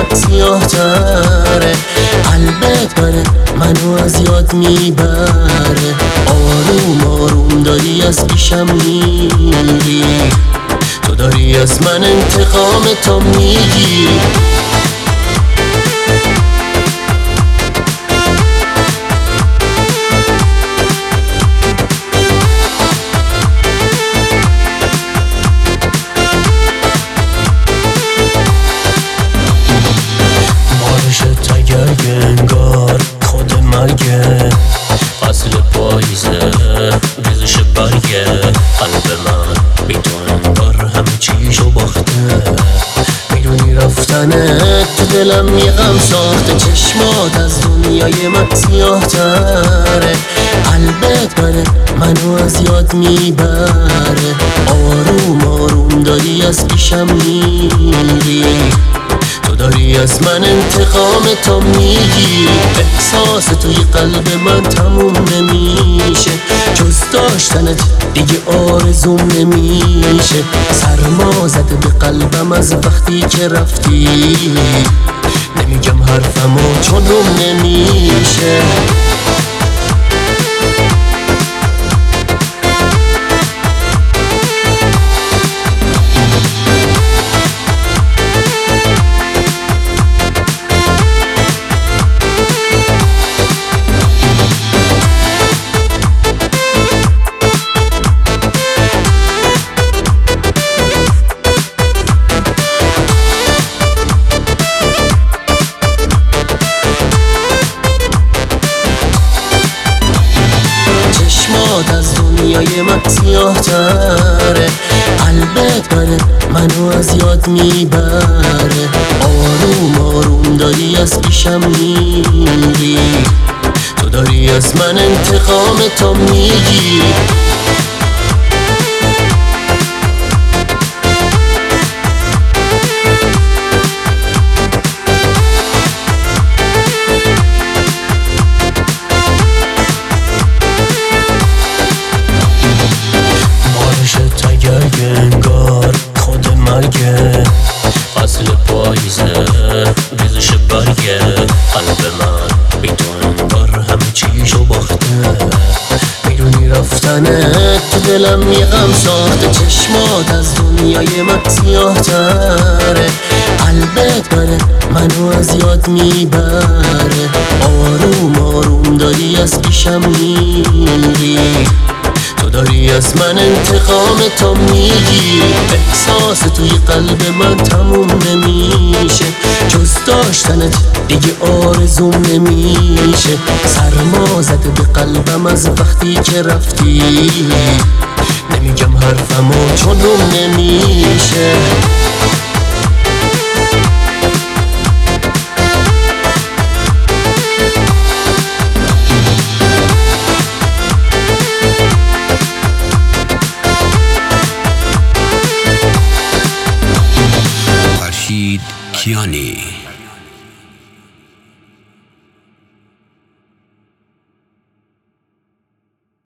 من سیاه تره، قلبت منو از یاد میبره. آروم آروم داری از پیشم میری، تو داری از من انتقام تو میگیری. بارشت اگر انگار خود مرگه، فصل پاییزه ریزش برگه. قلب من بی تو انگار همه چیشو باخته، میدونی رفتنت تو دلم یه غم ساخته. چشمات از دنیای من سیاه تره، قلبت منو از یاد میبره. آروم آروم داری از پیشم میری، تو داری از من انتقام تو میگیری. احساس توی قلب من تموم نمیشه، جز داشتنت دیگه آرزوم نمیشه. سرما زده به قلبم از وقتی که رفتی، نمیگم حرفمو چون روم نمیشه. از دنیای من سیاه تره، قلبت منو از یاد میبره. آروم آروم داری از پیشم میری، تو داری از من انتقام تو میگیری. انگار خود مرگه، فصل پاییزه ریزش برگه. قلب من بی تو انگار همه چیشو باخته، میدونی رفتنت تو دلم یه غم ساخته. چشمات از دنیای من سیاه تره، قلبت منو از یاد میبره. آروم آروم داری از پیشم میری، تو داری از من انتقام تو میگیری. احساس توی قلب من تموم نمیشه، جز داشتنت دیگه آرزوم نمیشه. سرما زده به قلبم از وقتی که رفتی، نمیگم حرفمو چون روم نمیشه. کیانی